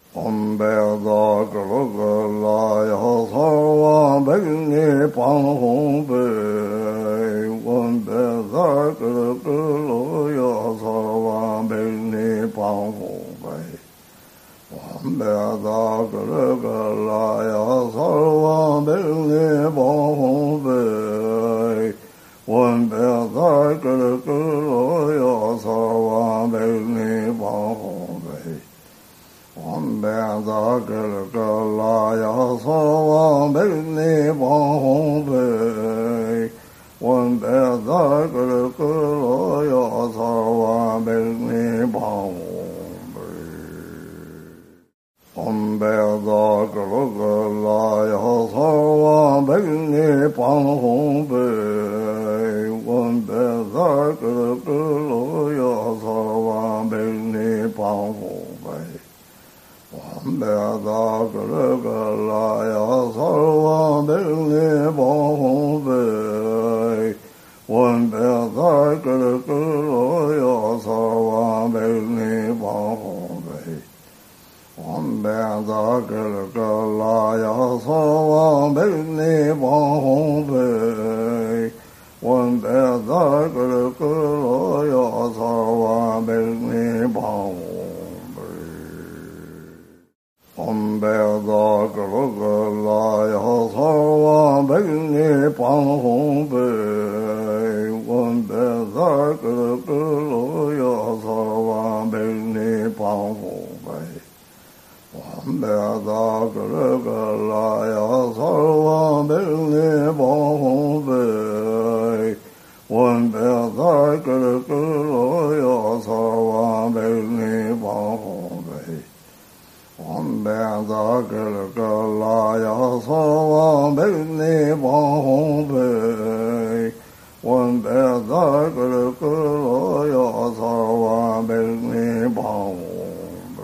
om be da ge ge la ya sa wa be ni pang hong be wen be da ge ge lo ya sa wa be ni pang hong be wen be da ge ge la ya sa wa be ni pang hong be wen be da ge ge lo ya sa wa be ni pang hong be om be da ge ge la ya sa wa be ni pang hong be wen be da ge ge lo ya sa wa be ni pang hong be om be da ge ge la ya sa wa be ni pang hong be wen be da ge ge lo ya sa wa be ni pang hong be om be da ge ge la ya sa wa be ni pang hong be wen be da ge ge lo ya sa wa be ni pang hong be om be da ge ge la ya sa wa be ni pang hong be wen be da ge ge lo ya sa wa be ni pang hong be om be da ge ge la ya sa wa be ni pang hong be wen be da ge ge lo ya sa wa be ni pang hong be om be da ge ge la ya sa wa be ni pang hong be wen be da ge ge lo ya sa wa be ni pang hong be om be da ge ge la ya sa wa be ni pang hong be wen be da ge ge lo ya sa wa be ni pang hong be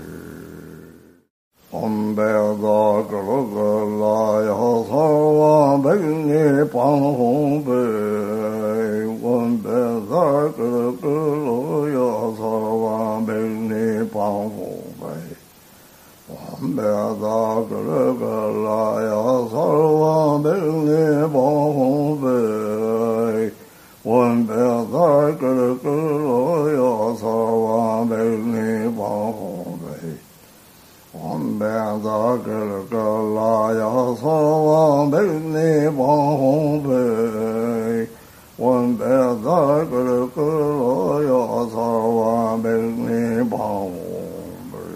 om be da ge ge la ya sa wa be ni pang hong be wen be da ge ge lo ya sa wa be ni pang hong be om be da ge ge la ya sa wa be ni pang hong be wen be da ge ge lo ya sa wa be ni pang hong be om be da ge ge la ya sa wa be ni pang hong be wen be da ge ge lo ya sa wa be ni pang hong be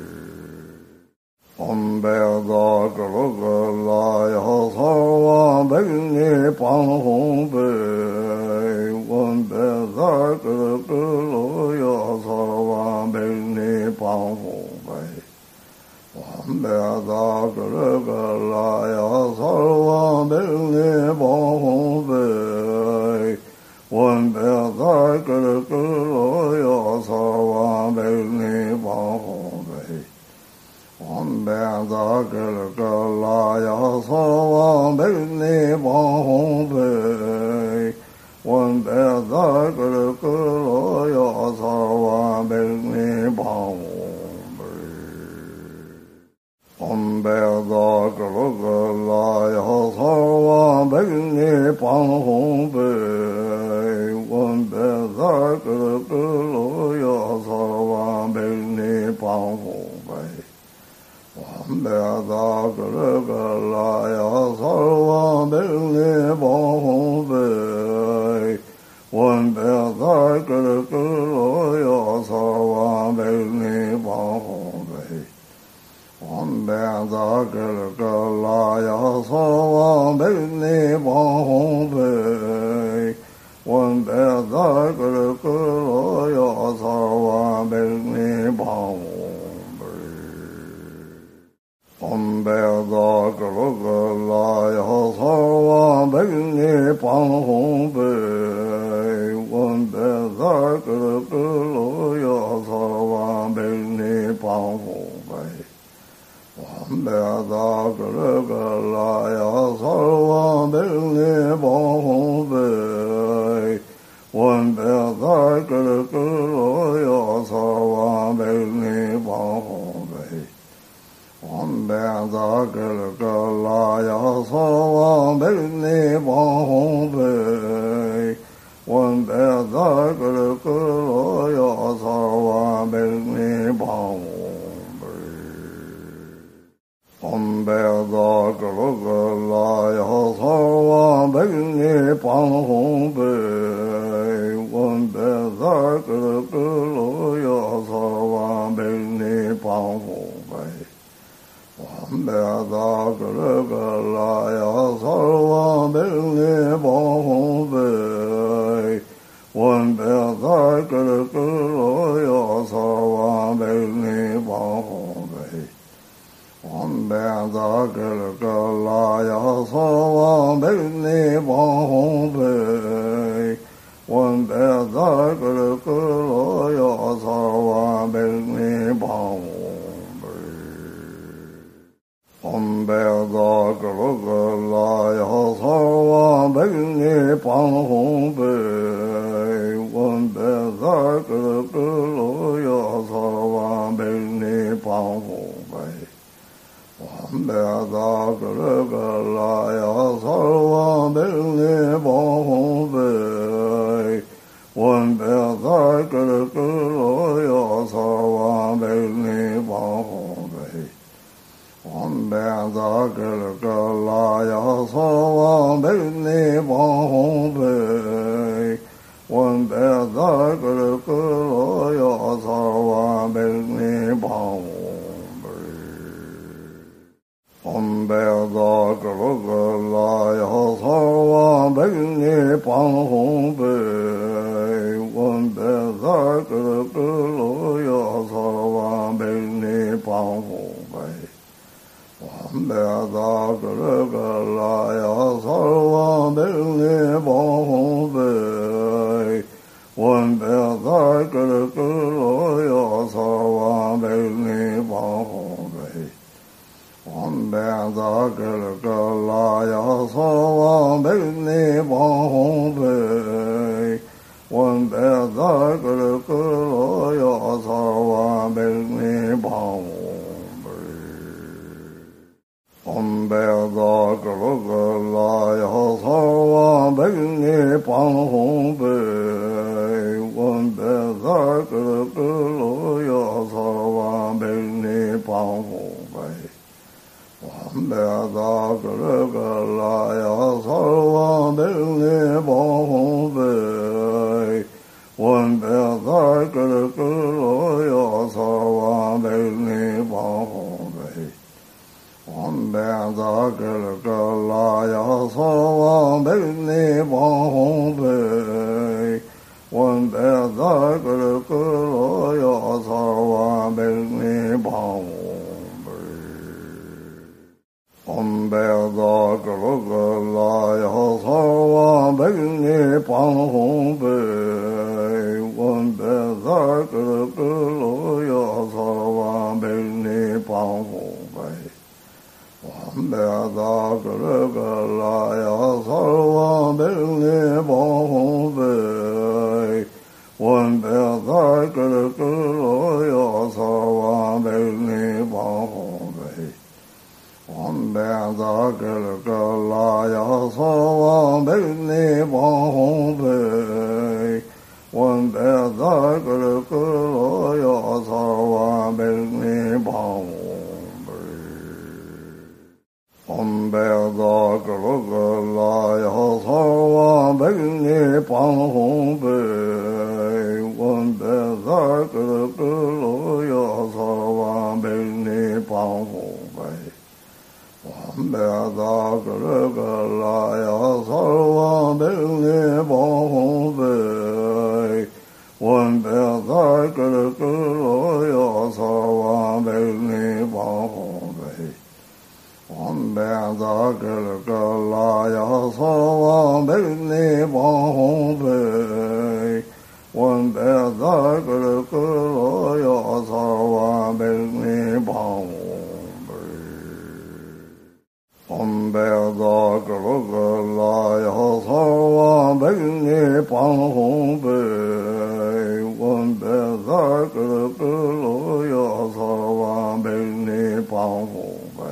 om be da ge ge la ya sa wa be ni pang hong be wen be da ge ge lo ya sa wa be ni pang hong be om be da ge ge la ya sa wa be ni pang hong be wen be da ge ge lo ya sa wa be ni pang hong be om be da ge ge la ya sa wa be ni pang hong be wen be da ge ge lo ya sa wa be ni pang hong be om be da ge ge la ya sa wa be ni pang hong be wen be da ge ge lo ya sa wa be ni pang hong be om be da ge ge la ya sa wa be ni pang hong be wen be da ge ge lo ya sa wa be ni pang hong be om be da ge ge la ya sa wa be ni pang hong be wen be da ge ge lo ya sa wa be ni pang hong be om be da ge ge la ya sa wa be ni pang hong be wen be da ge ge lo ya sa wa be ni pang hong be om be da ge ge la ya sa wa be ni pang hong be wen be da ge ge lo ya sa wa be ni pang hong be 遍杂格了个拉呀萨瓦贝尼巴红贝，闻遍杂格了个拉呀萨瓦贝尼巴红贝，闻遍杂格了个拉呀萨瓦贝尼巴红贝，闻遍杂格了个拉呀萨瓦贝尼巴红贝。闻遍杂格了个拉呀萨瓦贝尼巴红贝，闻遍杂格了个拉呀萨瓦贝尼巴红贝，闻遍杂格了个拉呀萨瓦贝尼巴红贝，闻遍杂格了个拉呀萨瓦贝尼巴红贝。闻遍杂格了个拉呀萨瓦贝尼巴红贝，闻遍杂格了个拉呀萨瓦贝尼巴红贝，闻遍杂格了个拉呀萨瓦贝尼巴红贝，闻遍杂格了个拉呀萨瓦贝尼巴红贝。闻遍杂格了个拉呀萨瓦贝尼巴红贝，闻遍杂格了个拉呀萨瓦贝尼巴红贝，闻遍杂格了个拉呀萨瓦贝尼巴红贝，闻遍杂格了个拉呀萨瓦贝尼巴红贝。闻遍杂格了个拉呀萨瓦贝尼巴红贝，闻遍杂格了个拉呀萨瓦贝尼巴红贝，闻遍杂格了个拉呀萨瓦贝尼巴红贝，闻遍杂格了个拉呀萨瓦贝尼巴红贝。闻遍杂格了个拉呀萨瓦贝尼巴红贝，闻遍杂格了个拉呀萨瓦贝尼巴红贝，闻遍杂格了个拉呀萨瓦贝尼巴红贝，闻遍杂格了个拉呀萨瓦贝尼巴红贝。闻遍杂格了个拉呀萨瓦贝尼巴红贝，闻遍杂格了个拉呀萨瓦贝尼巴红贝，闻遍杂格了个拉呀萨瓦贝尼巴红贝，闻遍杂格了个拉呀萨瓦贝尼巴红贝。闻遍杂格了个拉呀萨瓦贝尼巴红贝，闻遍杂格了个拉呀萨瓦贝尼巴红贝，闻遍杂格了个拉呀萨瓦贝尼巴红贝，闻遍杂格了个拉呀萨瓦贝尼巴红贝。闻遍杂格了个拉呀萨瓦贝尼巴红贝，闻遍杂格了个拉呀萨瓦贝尼巴红贝，闻遍杂格了个拉呀萨瓦贝尼巴红贝，闻遍杂格了个拉呀萨瓦贝尼巴红贝。闻遍杂格了个拉呀萨瓦贝尼巴红贝，闻遍杂格了个拉呀萨瓦贝尼巴红贝，闻遍杂格了个拉呀萨瓦贝尼巴红贝，闻遍杂格了个拉呀萨瓦贝尼巴红贝。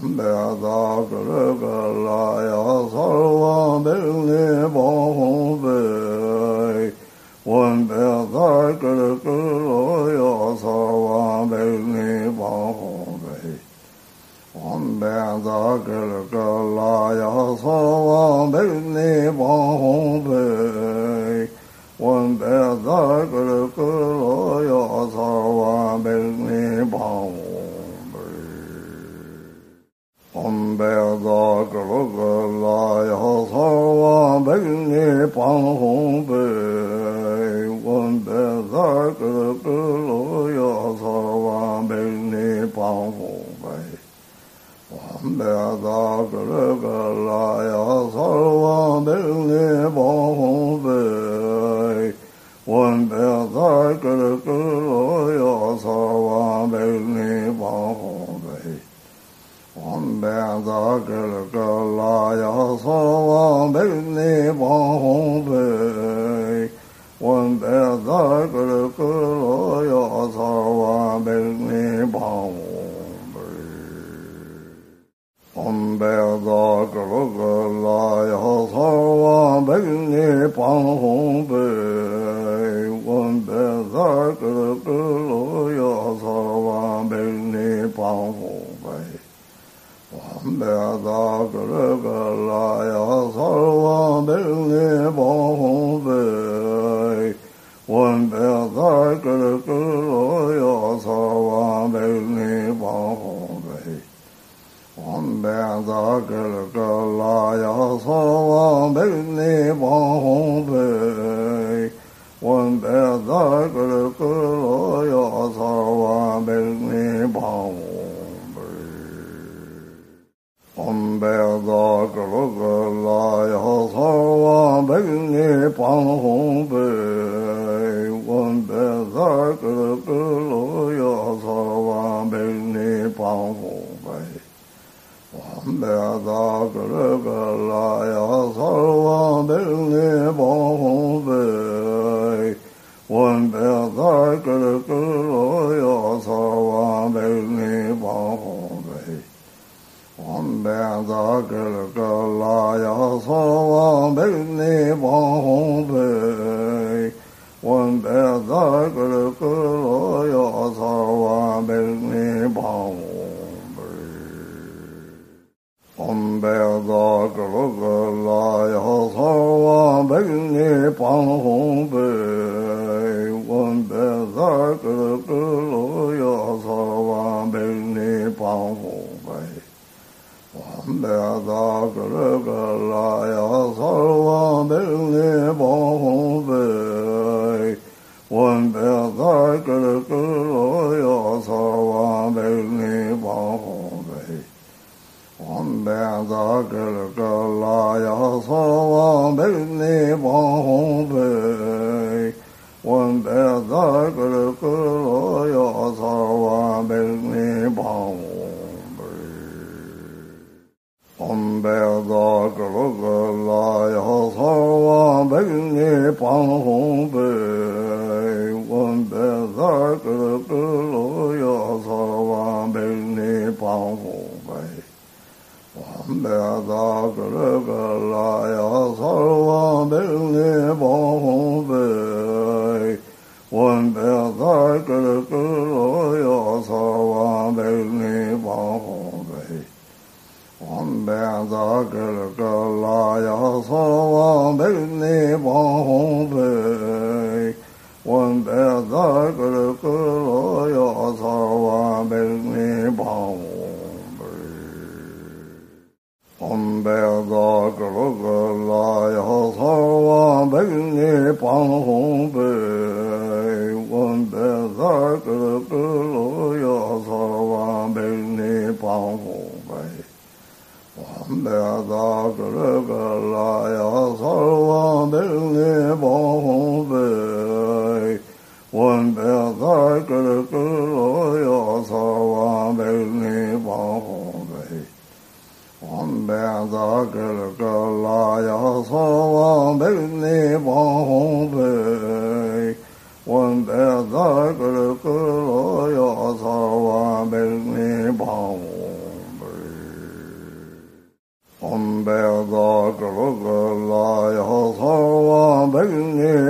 Om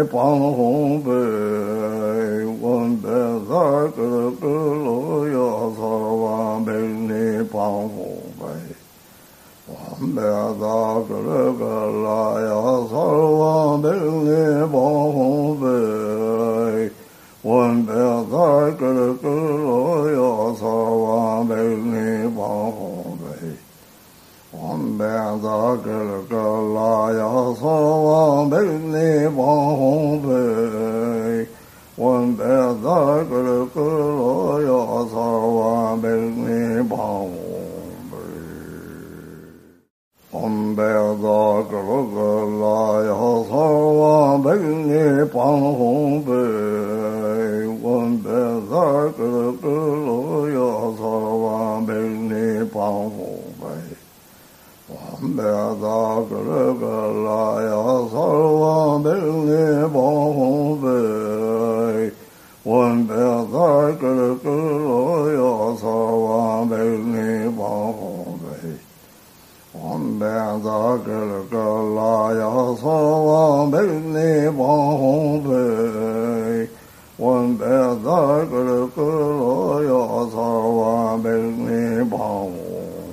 帮红北，文白萨格格罗呀萨瓦贝尼帮红北，文白萨格格拉呀萨瓦贝尼帮红北，文白萨格格罗呀萨瓦贝尼帮红北。王白萨格格拉呀萨瓦贝尼帮红北，王白萨格格罗呀萨瓦贝尼帮红北，王白萨格格拉呀萨瓦贝尼帮红北，王白萨格格罗呀萨瓦贝尼帮红北。王白萨格格拉呀萨瓦贝尼帮红北，王白萨格格罗呀萨瓦贝尼帮红北，王白萨格格拉呀萨瓦贝尼帮红北，王白萨格格罗呀萨瓦贝尼帮红北。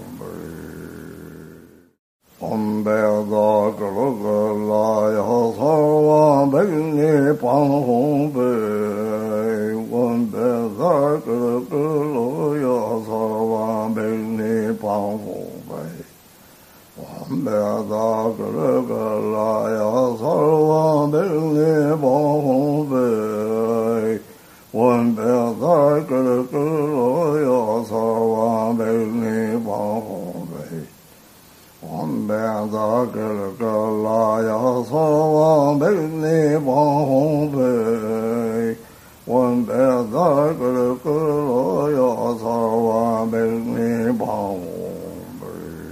王白萨格格拉呀萨瓦贝尼帮红北，王白萨格格罗呀萨瓦贝尼帮红北，王白萨格格拉呀萨瓦贝尼帮红北，王白萨格格罗呀萨瓦贝尼帮红北。王白萨格格拉呀萨瓦贝尼帮红北，王白萨格格罗呀萨瓦贝尼帮红北，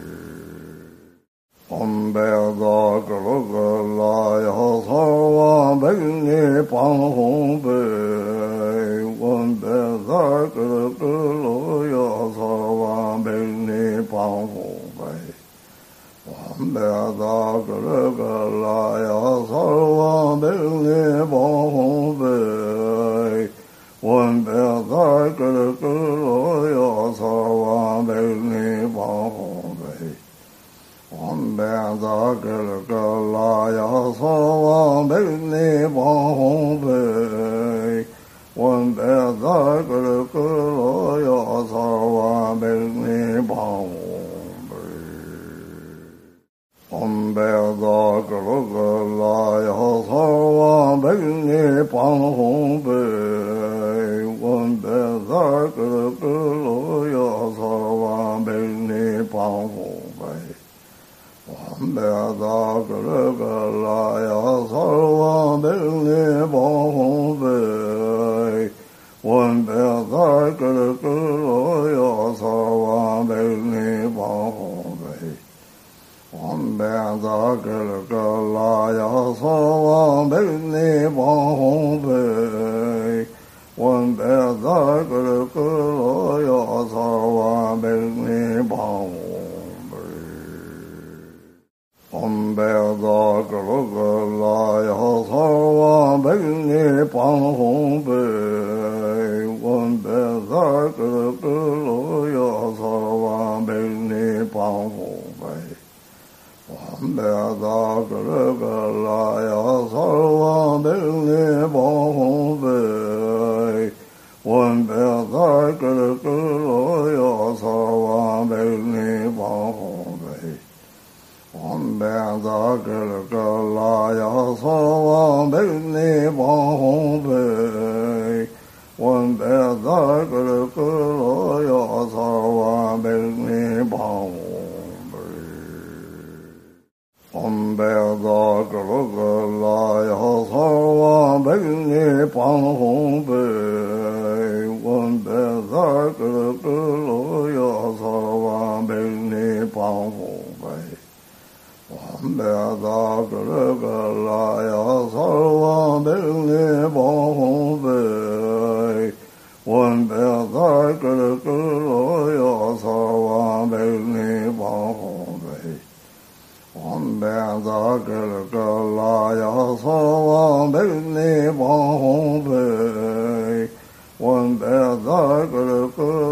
王白萨格格拉呀萨瓦贝尼帮红北，王白萨格格罗呀萨瓦贝尼帮红北。王白萨格格拉呀萨瓦贝尼帮红北，王白萨格格罗呀萨瓦贝尼帮红北，王白萨格格拉呀萨瓦贝尼帮红北，王白萨格格罗呀萨瓦贝尼帮红北。王白萨格格拉呀萨瓦贝尼帮红北，王白萨格格罗呀萨瓦贝尼帮红北，王白萨格格拉呀萨瓦贝尼帮红北，王白萨格格罗呀萨瓦贝尼帮红北。王白萨格格拉呀萨瓦贝尼帮红北，王白萨格格罗呀萨瓦贝尼帮红北，王白萨格格拉呀萨瓦贝尼帮红北，王白萨格格罗呀萨瓦贝尼帮红北。王白萨格格拉呀萨瓦贝尼帮红北，王白萨格格罗呀萨瓦贝尼帮红北，王白萨格格拉呀萨瓦贝尼帮红北，王白萨格格罗呀萨瓦贝尼帮红北。王白萨格格拉呀萨瓦贝尼帮红北，王白萨格格罗呀萨瓦贝尼帮红北，王白萨格格拉呀萨瓦贝尼帮红北，王白萨格格罗呀萨瓦贝尼帮红北，王文白杂格了个拉呀萨瓦贝尼巴红贝文白杂格了个